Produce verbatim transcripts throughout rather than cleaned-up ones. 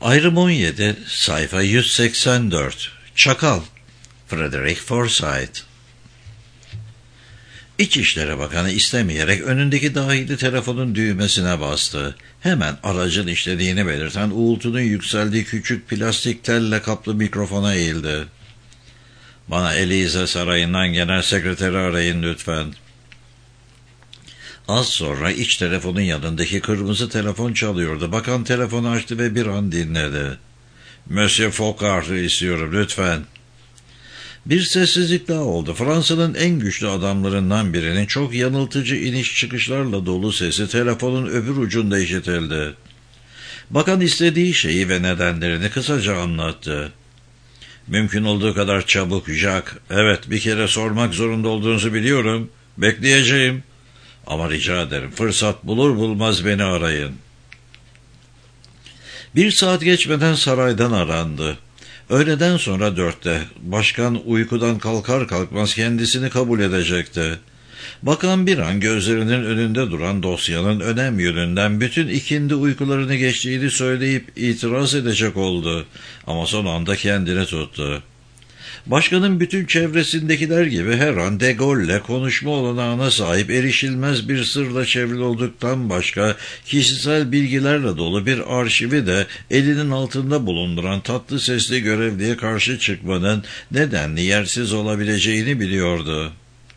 Ayrım on yedi, sayfa yüz seksen dört. Çakal, Frederick Forsyth. İçişleri Bakanı istemeyerek önündeki dahili telefonun düğmesine bastı. Hemen aracın işlediğini belirten uğultunun yükseldiği küçük plastik telle kaplı mikrofona eğildi. "Bana Elize Sarayı'ndan genel sekreteri arayın lütfen." Az sonra iç telefonun yanındaki kırmızı telefon çalıyordu. Bakan telefonu açtı ve bir an dinledi. "Monsieur Foucard'ı istiyorum lütfen." Bir sessizlik daha oldu. Fransa'nın en güçlü adamlarından birinin çok yanıltıcı iniş çıkışlarla dolu sesi telefonun öbür ucunda işitildi. Bakan istediği şeyi ve nedenlerini kısaca anlattı. "Mümkün olduğu kadar çabuk, Jack. Evet, bir kere sormak zorunda olduğunuzu biliyorum. Bekleyeceğim. Ama rica ederim, fırsat bulur bulmaz beni arayın." Bir saat geçmeden saraydan arandı. Öğleden sonra dörtte, başkan uykudan kalkar kalkmaz kendisini kabul edecekti. Bakan bir an gözlerinin önünde duran dosyanın önem yönünden bütün ikindi uykularını geçtiğini söyleyip itiraz edecek oldu. Ama son anda kendini tuttu. Başkanın bütün çevresindekiler gibi her an De Gaulle'le konuşma olanağına sahip erişilmez bir sırla çevrili olduktan başka kişisel bilgilerle dolu bir arşivi de elinin altında bulunduran tatlı sesli görevliye karşı çıkmanın nedenli yersiz olabileceğini biliyordu.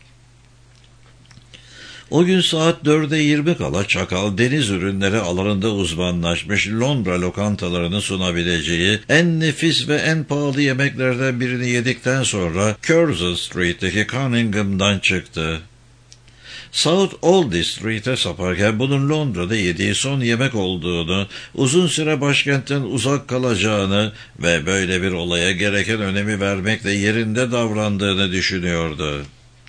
O gün saat dörde yirmi kala Çakal, deniz ürünleri alanında uzmanlaşmış Londra lokantalarını sunabileceği en nefis ve en pahalı yemeklerden birini yedikten sonra Curzon Street'teki Cunningham'dan çıktı. South Oldie Street'e saparken bunun Londra'da yediği son yemek olduğunu, uzun süre başkentten uzak kalacağını ve böyle bir olaya gereken önemi vermekle yerinde davrandığını düşünüyordu.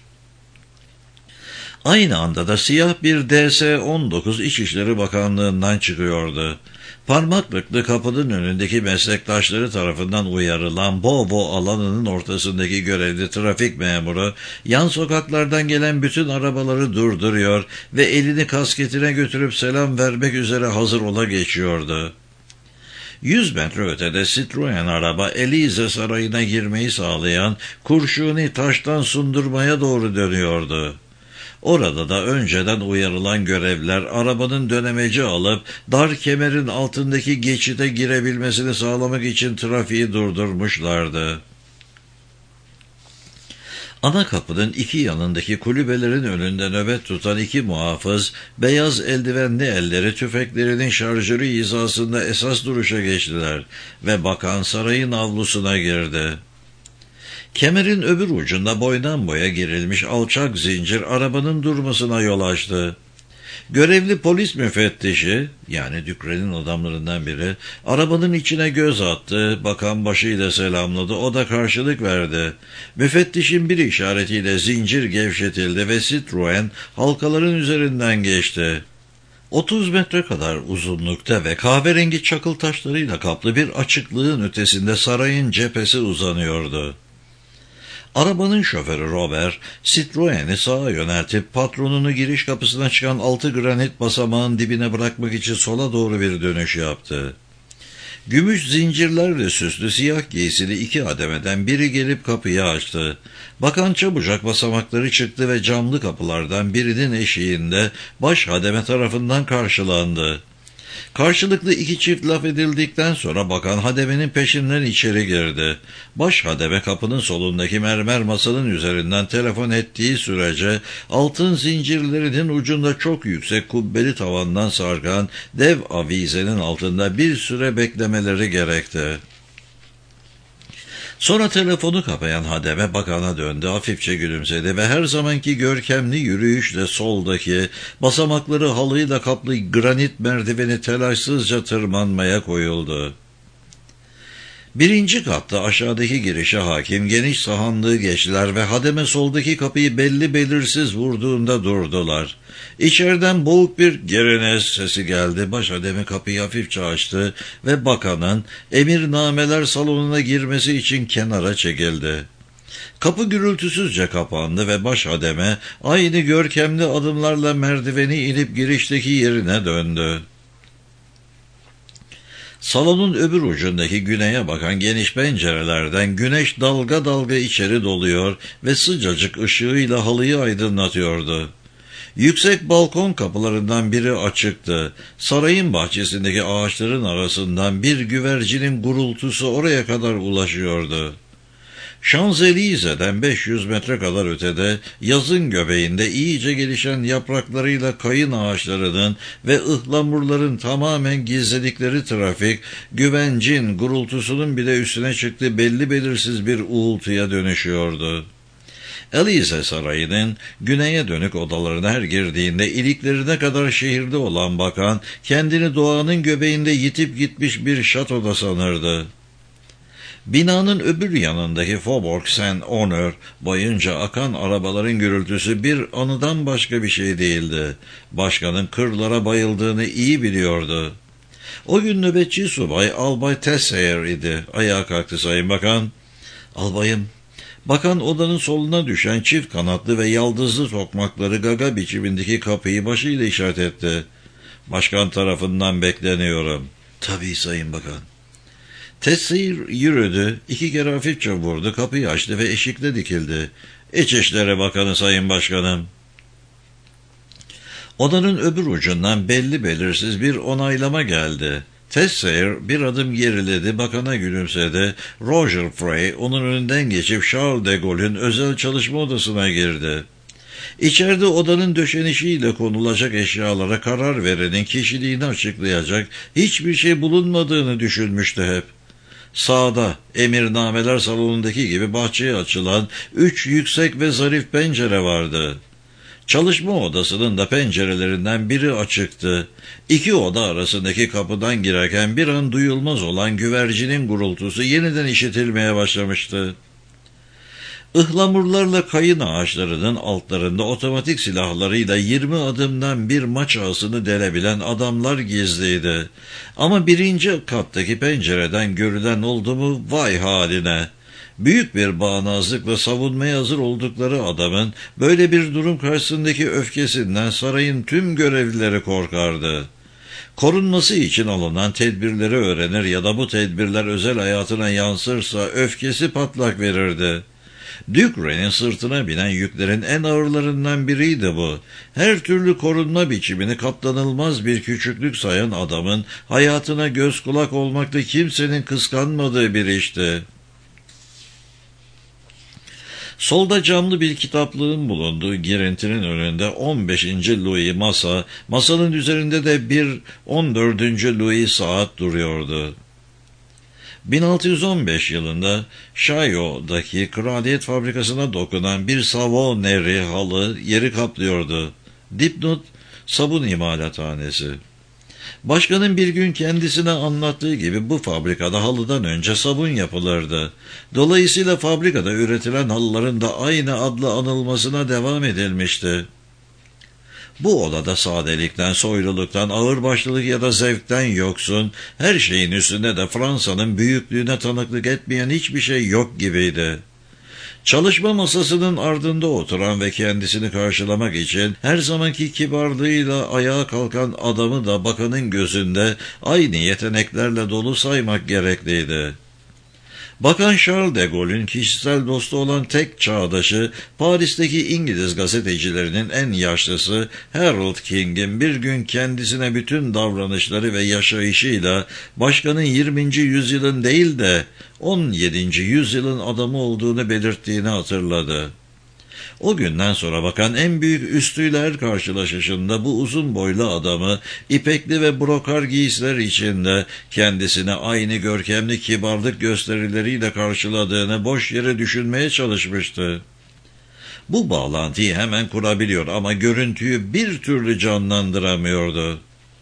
Aynı anda da siyah bir D S on dokuz İçişleri Bakanlığı'ndan çıkıyordu. Parmaklıklı kapının önündeki meslektaşları tarafından uyarılan Bovo alanının ortasındaki görevli trafik memuru, yan sokaklardan gelen bütün arabaları durduruyor ve elini kasketine götürüp selam vermek üzere hazır ola geçiyordu. Yüz metre ötede Citroen araba Elize Sarayı'na girmeyi sağlayan kurşuni taştan sundurmaya doğru dönüyordu. Orada da önceden uyarılan görevliler arabanın dönemeci alıp dar kemerin altındaki geçide girebilmesini sağlamak için trafiği durdurmuşlardı. Ana kapının iki yanındaki kulübelerin önünde nöbet tutan iki muhafız, beyaz eldivenli elleri tüfeklerinin şarjörü hizasında esas duruşa geçtiler ve bakan sarayın avlusuna girdi. Kemerin öbür ucunda boydan boya gerilmiş alçak zincir arabanın durmasına yol açtı. Görevli polis müfettişi, yani Dükren'in adamlarından biri, arabanın içine göz attı, bakan başıyla selamladı, o da karşılık verdi. Müfettişin bir işaretiyle zincir gevşetildi ve Citroen halkaların üzerinden geçti. Otuz metre kadar uzunlukta ve kahverengi çakıl taşlarıyla kaplı bir açıklığın ötesinde sarayın cephesi uzanıyordu. Arabanın şoförü Robert, Citroen'i sağa yöneltip patronunu giriş kapısına çıkan altı granit basamağın dibine bırakmak için sola doğru bir dönüş yaptı. Gümüş zincirlerle süslü siyah giysili iki hademeden biri gelip kapıyı açtı. Bakan çabucak basamakları çıktı ve camlı kapılardan birinin eşiğinde baş hademe tarafından karşılandı. Karşılıklı iki çift laf edildikten sonra bakan hademenin peşinden içeri girdi. Baş hademe kapının solundaki mermer masanın üzerinden telefon ettiği sürece altın zincirlerinin ucunda çok yüksek kubbeli tavandan sarkan dev avizenin altında bir süre beklemeleri gerekti. Sonra telefonu kapayan hademe bakana döndü, hafifçe gülümsedi ve her zamanki görkemli yürüyüşle soldaki basamakları halıyla kaplı granit merdiveni telaşsızca tırmanmaya koyuldu. Birinci katta aşağıdaki girişe hakim geniş sahanlığı geçtiler ve hademe soldaki kapıyı belli belirsiz vurduğunda durdular. İçeriden boğuk bir gereniz sesi geldi. Baş hademe kapıyı hafifçe açtı ve bakanın emirnameler salonuna girmesi için kenara çekildi. Kapı gürültüsüzce kapandı ve baş hademe aynı görkemli adımlarla merdiveni inip girişteki yerine döndü. Salonun öbür ucundaki güneye bakan geniş pencerelerden güneş dalga dalga içeri doluyor ve sıcacık ışığıyla halıyı aydınlatıyordu. Yüksek balkon kapılarından biri açıktı. Sarayın bahçesindeki ağaçların arasından bir güvercinin gurultusu oraya kadar ulaşıyordu. Şanzelize'den beş yüz metre kadar ötede, yazın göbeğinde iyice gelişen yapraklarıyla kayın ağaçlarının ve ıhlamurların tamamen gizledikleri trafik, güvencin gurultusunun bile üstüne çıktığı belli belirsiz bir uğultuya dönüşüyordu. Elize Sarayı'nın güneye dönük odalarına her girdiğinde iliklerine kadar şehirde olan bakan, kendini doğanın göbeğinde yitip gitmiş bir şatoda sanırdı. Binanın öbür yanındaki Faubourg Saint-Honor boyunca akan arabaların gürültüsü bir anıdan başka bir şey değildi. Başkanın kırlara bayıldığını iyi biliyordu. O gün nöbetçi subay Albay Tessayer idi. Ayağa kalktı Sayın Bakan. Albayım. Bakan odanın soluna düşen çift kanatlı ve yaldızlı tokmakları gaga biçimindeki kapıyı başıyla işaret etti. Başkan tarafından bekleniyorum. Tabii Sayın Bakan. Tessayer yürüdü, iki kere hafifçe vurdu, kapıyı açtı ve eşikte dikildi. İçişleri Bakanı Sayın Başkanım. Odanın öbür ucundan belli belirsiz bir onaylama geldi. Tessayer bir adım geriledi, bakana gülümsedi. Roger Frey onun önünden geçip Charles de Gaulle'ün özel çalışma odasına girdi. İçeride odanın döşenişiyle konulacak eşyalara karar verenin kişiliğini açıklayacak hiçbir şey bulunmadığını düşünmüştü hep. Sağda, emirnameler salonundaki gibi bahçeye açılan üç yüksek ve zarif pencere vardı. Çalışma odasının da pencerelerinden biri açıktı. İki oda arasındaki kapıdan girerken bir an duyulmaz olan güvercinin gurultusu yeniden işitilmeye başlamıştı. Ihlamurlarla kayın ağaçlarının altlarında otomatik silahlarıyla yirmi adımdan bir maç ağasını delebilen adamlar gizliydi. Ama birinci kattaki pencereden görülen oldu mu vay haline. Büyük bir bağnazlıkla savunmaya hazır oldukları adamın böyle bir durum karşısındaki öfkesinden sarayın tüm görevlileri korkardı. Korunması için alınan tedbirleri öğrenir ya da bu tedbirler özel hayatına yansırsa öfkesi patlak verirdi. Dükre'nin sırtına binen yüklerin en ağırlarından biriydi bu. Her türlü korunma biçimini katlanılmaz bir küçüklük sayan adamın hayatına göz kulak olmakta kimsenin kıskanmadığı bir işti. Solda camlı bir kitaplığın bulunduğu girintinin önünde on beşinci Louis masa, masanın üzerinde de bir on dördüncü Louis saat duruyordu. bin altı yüz on beş yılında Chaillot'daki kraliyet fabrikasına dokunan bir Savonnerie halı yeri kaplıyordu. Dipnot, sabun imalathanesi. Başkanın bir gün kendisine anlattığı gibi bu fabrikada halıdan önce sabun yapılırdı. Dolayısıyla fabrikada üretilen halıların da aynı adla anılmasına devam edilmişti. Bu odada sadelikten, soyluluktan, ağırbaşlılık ya da zevkten yoksun, her şeyin üstünde de Fransa'nın büyüklüğüne tanıklık etmeyen hiçbir şey yok gibiydi. Çalışma masasının ardında oturan ve kendisini karşılamak için her zamanki kibarlığıyla ayağa kalkan adamı da bakanın gözünde aynı yeteneklerle dolu saymak gerekliydi. Bakan Charles de Gaulle'ün kişisel dostu olan tek çağdaşı, Paris'teki İngiliz gazetecilerinin en yaşlısı Harold King'in bir gün kendisine bütün davranışları ve yaşayışıyla başkanın yirminci yüzyılın değil de on yedinci yüzyılın adamı olduğunu belirttiğini hatırladı. O günden sonra bakan en büyük üstüyle her karşılaşışında bu uzun boylu adamı ipekli ve brokar giysiler içinde kendisine aynı görkemli kibarlık gösterileriyle karşıladığını boş yere düşünmeye çalışmıştı. Bu bağlantıyı hemen kurabiliyor ama görüntüyü bir türlü canlandıramıyordu.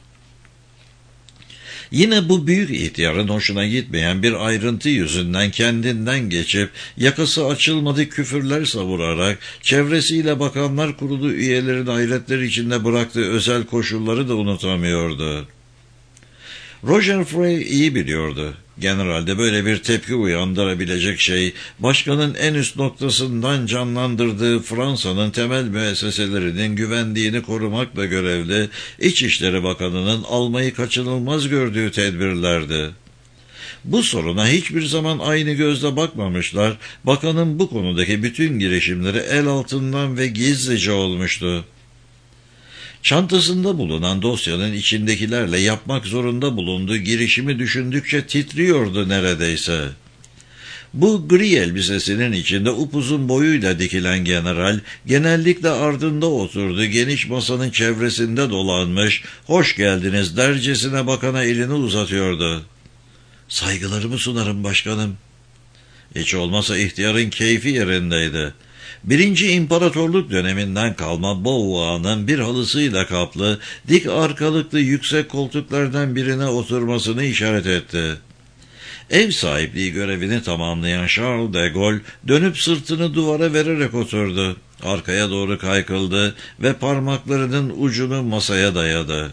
Yine bu büyük ihtiyarın hoşuna gitmeyen bir ayrıntı yüzünden kendinden geçip yakası açılmadı küfürler savurarak çevresiyle bakanlar kurulu üyelerin hayretler içinde bıraktığı özel koşulları da unutamıyordu. Roger Frey iyi biliyordu. Generalde böyle bir tepki uyandırabilecek şey, başkanın en üst noktasından canlandırdığı Fransa'nın temel müesseselerinin güvenliğini korumakla görevli İçişleri Bakanı'nın almayı kaçınılmaz gördüğü tedbirlerdi. Bu soruna hiçbir zaman aynı gözle bakmamışlar, bakanın bu konudaki bütün girişimleri el altından ve gizlice olmuştu. Çantasında bulunan dosyanın içindekilerle yapmak zorunda bulunduğu girişimi düşündükçe titriyordu neredeyse. Bu gri elbisesinin içinde upuzun boyuyla dikilen general, genellikle ardında oturduğu geniş masanın çevresinde dolanmış, "Hoş geldiniz" dercesine bakana elini uzatıyordu. "Saygılarımı sunarım başkanım." Hiç olmasa ihtiyarın keyfi yerindeydi. Birinci İmparatorluk döneminden kalma Beauvois'ın bir halısıyla kaplı, dik arkalıklı yüksek koltuklardan birine oturmasını işaret etti. Ev sahipliği görevini tamamlayan Charles de Gaulle dönüp sırtını duvara vererek oturdu. Arkaya doğru kaykıldı ve parmaklarının ucunu masaya dayadı.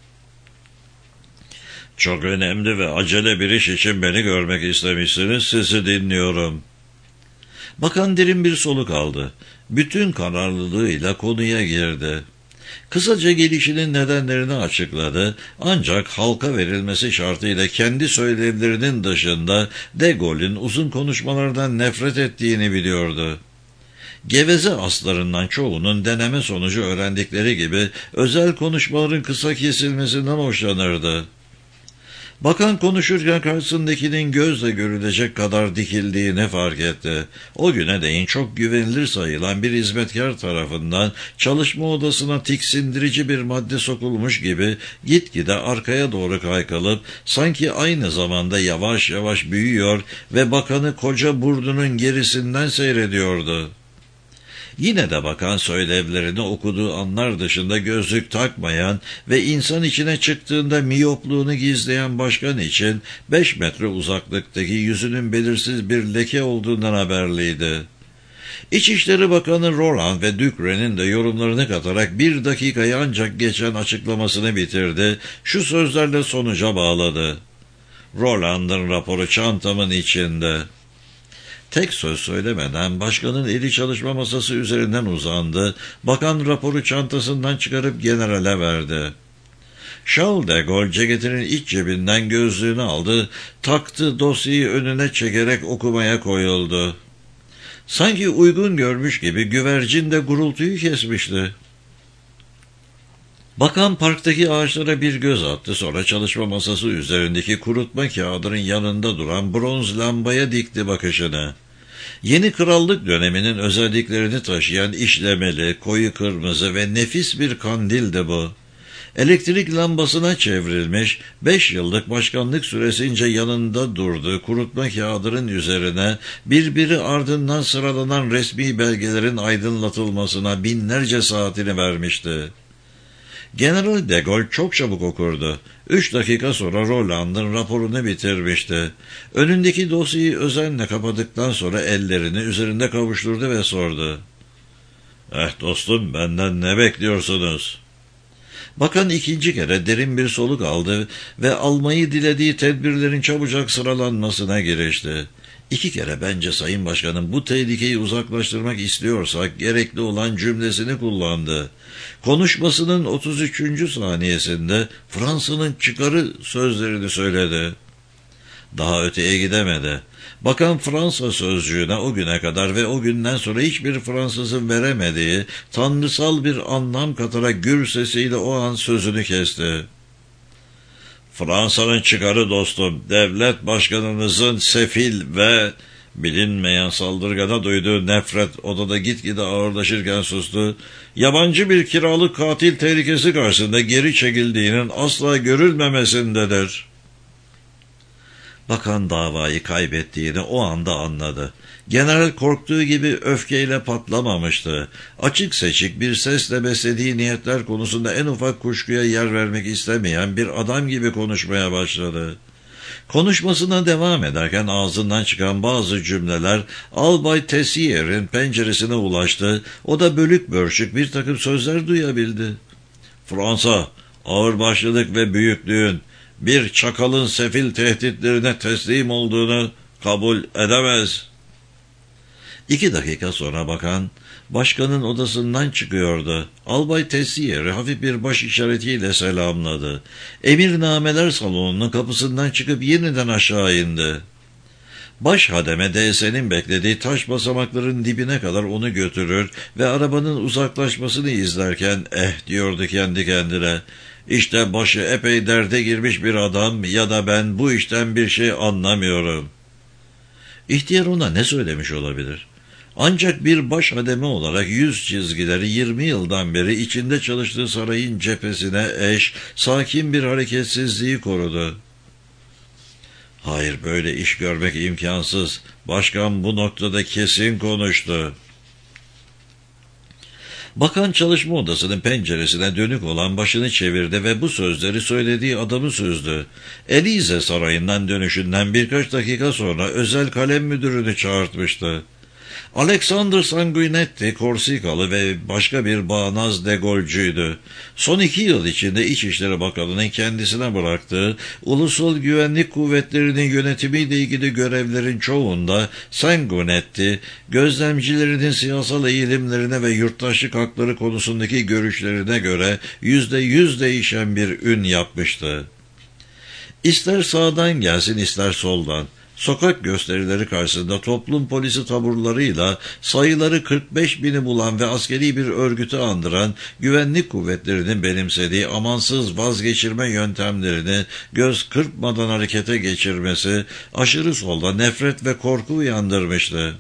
"Çok önemli ve acele bir iş için beni görmek istemişsiniz, sizi dinliyorum." Bakan derin bir soluk aldı. Bütün kararlılığıyla konuya girdi. Kısaca gelişinin nedenlerini açıkladı, ancak halka verilmesi şartıyla kendi söylevlerinin dışında de Gaulle'ün uzun konuşmalardan nefret ettiğini biliyordu. Geveze aslarından çoğunun deneme sonucu öğrendikleri gibi özel konuşmaların kısa kesilmesinden hoşlanırdı. Bakan konuşurken karşısındakinin gözle görülecek kadar dikildiğini fark etti. O güne değin çok güvenilir sayılan bir hizmetkar tarafından çalışma odasına tiksindirici bir madde sokulmuş gibi gitgide arkaya doğru kaykılıp sanki aynı zamanda yavaş yavaş büyüyor ve bakanı koca burnunun gerisinden seyrediyordu. Yine de bakan söylevlerini okuduğu anlar dışında gözlük takmayan ve insan içine çıktığında miyopluğunu gizleyen başkan için beş metre uzaklıktaki yüzünün belirsiz bir leke olduğundan haberliydi. İçişleri Bakanı Roland ve Ducre'nin de yorumlarını katarak bir dakikayı ancak geçen açıklamasını bitirdi, şu sözlerle sonuca bağladı. "Roland'ın raporu çantamın içinde." Tek söz söylemeden başkanın eli çalışma masası üzerinden uzandı, bakan raporu çantasından çıkarıp generale verdi. Charles de Gaulle ceketinin iç cebinden gözlüğünü aldı, taktı, dosyayı önüne çekerek okumaya koyuldu. Sanki uygun görmüş gibi güvercin de gurultuyu kesmişti. Bakan parktaki ağaçlara bir göz attı, sonra çalışma masası üzerindeki kurutma kağıdının yanında duran bronz lambaya dikti bakışını. Yeni krallık döneminin özelliklerini taşıyan işlemeli, koyu kırmızı ve nefis bir kandildi bu. Elektrik lambasına çevrilmiş, beş yıllık başkanlık süresince yanında durduğu kurutma kağıdının üzerine birbiri ardından sıralanan resmi belgelerin aydınlatılmasına binlerce saatini vermişti. General de Gaulle çok çabuk okurdu. Üç dakika sonra Roland'ın raporunu bitirmişti. Önündeki dosyayı özenle kapadıktan sonra ellerini üzerinde kavuşturdu ve sordu. "Eh dostum, benden ne bekliyorsunuz?" Bakan ikinci kere derin bir soluk aldı ve almayı dilediği tedbirlerin çabucak sıralanmasına girişti. İki kere "Bence Sayın Başkanım, bu tehlikeyi uzaklaştırmak istiyorsak" gerekli olan cümlesini kullandı. Konuşmasının otuz üçüncü saniyesinde Fransa'nın çıkarı sözlerini söyledi. Daha öteye gidemedi. Bakan Fransa sözcüğüne o güne kadar ve o günden sonra hiçbir Fransızın veremediği tanrısal bir anlam katarak gür sesiyle o an sözünü kesti. "Fransa'nın çıkarı dostum, devlet başkanınızın sefil ve bilinmeyen saldırgana duyduğu nefret odada gitgide ağırlaşırken sustu. Yabancı bir kiralık katil tehlikesi karşısında geri çekildiğinin asla görülmemesindedir." Bakan davayı kaybettiğini o anda anladı. General korktuğu gibi öfkeyle patlamamıştı. Açık seçik bir sesle beslediği niyetler konusunda en ufak kuşkuya yer vermek istemeyen bir adam gibi konuşmaya başladı. Konuşmasına devam ederken ağzından çıkan bazı cümleler Albay Tessier'in penceresine ulaştı. O da bölük bölçük bir takım sözler duyabildi. "Fransa, ağırbaşlılık ve büyüklüğün, bir çakalın sefil tehditlerine teslim olduğunu kabul edemez. İki dakika sonra bakan, başkanın odasından çıkıyordu. Albay Tessier'i hafif bir baş işaretiyle selamladı. Emirnameler salonunun kapısından çıkıp yeniden aşağı indi. Baş hademe D S'nin beklediği taş basamakların dibine kadar onu götürür ve arabanın uzaklaşmasını izlerken eh diyordu kendi kendine. İşte başı epey derde girmiş bir adam ya da ben bu işten bir şey anlamıyorum. İhtiyar ona ne söylemiş olabilir? Ancak bir baş hademe olarak yüz çizgileri yirmi yıldan beri içinde çalıştığı sarayın cephesine eş, sakin bir hareketsizliği korudu. Hayır, böyle iş görmek imkansız. Başkan bu noktada kesin konuştu. Bakan çalışma odasının penceresine dönük olan başını çevirdi ve bu sözleri söylediği adamı süzdü. Elize sarayından dönüşünden birkaç dakika sonra özel kalem müdürünü çağırtmıştı. Alexander Sanguinetti, Korsikalı ve başka bir bağnaz degolcuydu. Son iki yıl içinde İçişleri Bakanı'nın kendisine bıraktığı ulusal güvenlik kuvvetlerinin yönetimiyle ilgili görevlerin çoğunda Sanguinetti, gözlemcilerinin siyasal eğilimlerine ve yurttaşlık hakları konusundaki görüşlerine göre yüzde yüz değişen bir ün yapmıştı. İster sağdan gelsin ister soldan, sokak gösterileri karşısında toplum polisi taburlarıyla sayıları kırk beş bini bulan ve askeri bir örgütü andıran güvenlik kuvvetlerinin benimsediği amansız vazgeçirme yöntemlerini göz kırpmadan harekete geçirmesi aşırı solda nefret ve korku uyandırmıştı.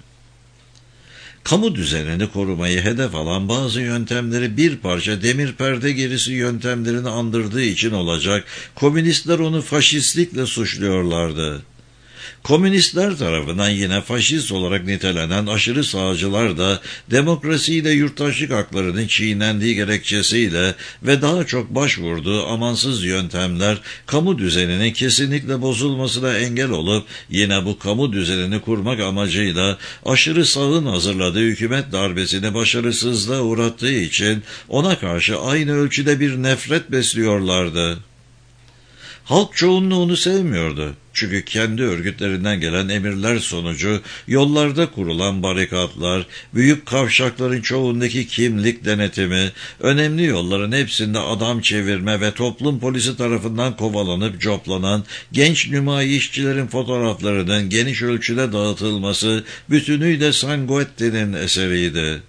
Kamu düzenini korumayı hedef alan bazı yöntemleri bir parça demir perde gerisi yöntemlerini andırdığı için olacak, komünistler onu faşistlikle suçluyorlardı. Komünistler tarafından yine faşist olarak nitelenen aşırı sağcılar da demokrasiyle yurttaşlık haklarının çiğnendiği gerekçesiyle ve daha çok başvurduğu amansız yöntemler kamu düzeninin kesinlikle bozulmasına engel olup yine bu kamu düzenini kurmak amacıyla aşırı sağın hazırladığı hükümet darbesini başarısızlığa uğrattığı için ona karşı aynı ölçüde bir nefret besliyorlardı. Halk çoğunluğu onu sevmiyordu. Çünkü kendi örgütlerinden gelen emirler sonucu yollarda kurulan barikatlar, büyük kavşakların çoğundaki kimlik denetimi, önemli yolların hepsinde adam çevirme ve toplum polisi tarafından kovalanıp coplanan genç nümayişçilerin fotoğraflarının geniş ölçüde dağıtılması bütünüyle Sanguinetti'nin eseriydi.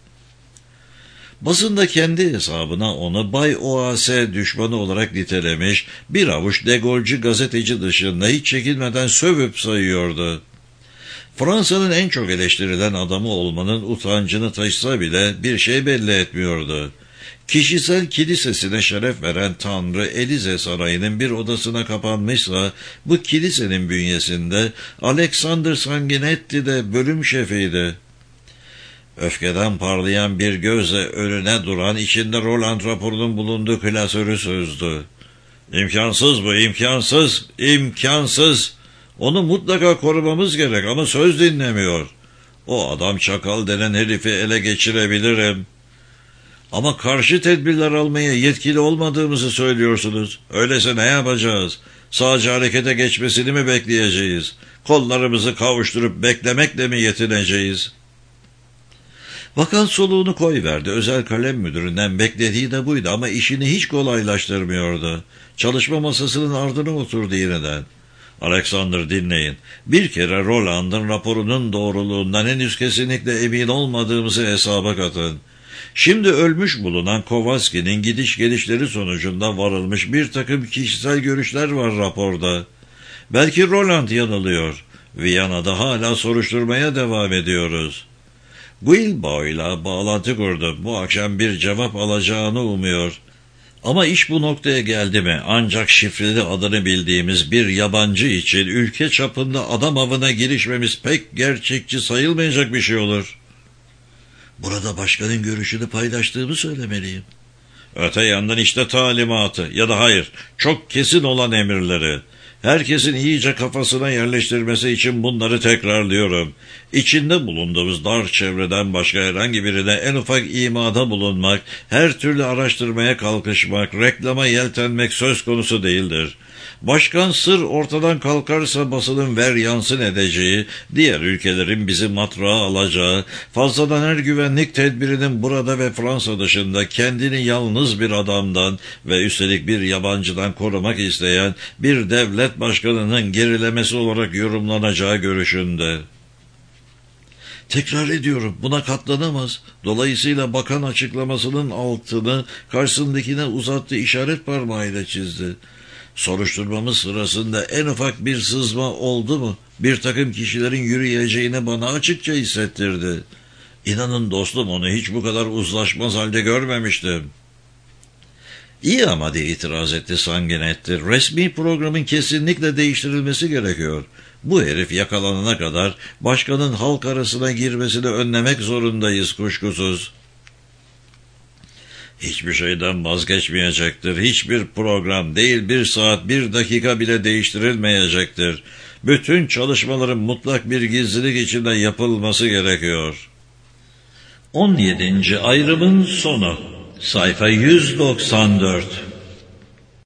Basında kendi hesabına onu Bay O A S düşmanı olarak nitelemiş, bir avuç degolcu gazeteci dışında hiç çekinmeden sövüp sayıyordu. Fransa'nın en çok eleştirilen adamı olmanın utancını taşısa bile bir şey belli etmiyordu. Kişisel kilisesine şeref veren Tanrı Elize Sarayı'nın bir odasına kapanmışsa, bu kilisenin bünyesinde Alexander Sanguinetti de bölüm şefiydi. Öfkeden parlayan bir gözle önüne duran, içinde Roland raporunun bulunduğu klasörü sözdü. İmkansız bu, imkansız, imkansız. Onu mutlaka korumamız gerek ama söz dinlemiyor. O adam çakal denen herifi ele geçirebilirim. Ama karşı tedbirler almaya yetkili olmadığımızı söylüyorsunuz. Öyleyse ne yapacağız? Sadece harekete geçmesini mi bekleyeceğiz? Kollarımızı kavuşturup beklemekle mi yetineceğiz? Bakan soluğunu koyverdi. Özel kalem müdüründen beklediği de buydu ama işini hiç kolaylaştırmıyordu. Çalışma masasının ardına oturdu yeniden. Alexander, dinleyin. Bir kere Roland'ın raporunun doğruluğundan henüz kesinlikle emin olmadığımızı hesaba katın. Şimdi ölmüş bulunan Kowalski'nin gidiş gelişleri sonucunda varılmış bir takım kişisel görüşler var raporda. Belki Roland yanılıyor. Viyana'da hala soruşturmaya devam ediyoruz. Guilbao'yla bağlantı kurdu. Bu akşam bir cevap alacağını umuyor. Ama iş bu noktaya geldi mi ancak şifreli adını bildiğimiz bir yabancı için ülke çapında adam avına girişmemiz pek gerçekçi sayılmayacak bir şey olur. Burada başkanın görüşünü paylaştığımı söylemeliyim. Öte yandan işte talimatı ya da hayır, çok kesin olan emirleri. Herkesin iyice kafasına yerleştirmesi için bunları tekrarlıyorum. İçinde bulunduğumuz dar çevreden başka herhangi birine en ufak imada bulunmak, her türlü araştırmaya kalkışmak, reklama yeltenmek söz konusu değildir. Başkan sır ortadan kalkarsa basının ver yansın edeceği, diğer ülkelerin bizi matrağa alacağı, fazladan her güvenlik tedbirinin burada ve Fransa dışında kendini yalnız bir adamdan ve üstelik bir yabancıdan korumak isteyen bir devlet başkanının gerilemesi olarak yorumlanacağı görüşünde. Tekrar ediyorum, buna katlanamaz. Dolayısıyla bakan açıklamasının altını karşısındakine uzattığı işaret parmağıyla çizdi. Soruşturmamız sırasında en ufak bir sızma oldu mu, bir takım kişilerin yürüyeceğini bana açıkça hissettirdi. İnanın dostum, onu hiç bu kadar uzlaşmaz halde görmemiştim. İyi ama diye itiraz etti Sanguinetti. Resmi programın kesinlikle değiştirilmesi gerekiyor. Bu herif yakalanana kadar başkanın halk arasına girmesini önlemek zorundayız kuşkusuz. Hiçbir şeyden vazgeçmeyecektir. Hiçbir program değil, bir saat, bir dakika bile değiştirilmeyecektir. Bütün çalışmaların mutlak bir gizlilik içinde yapılması gerekiyor. on yedinci ayrımın sonu. Sayfa yüz doksan dört.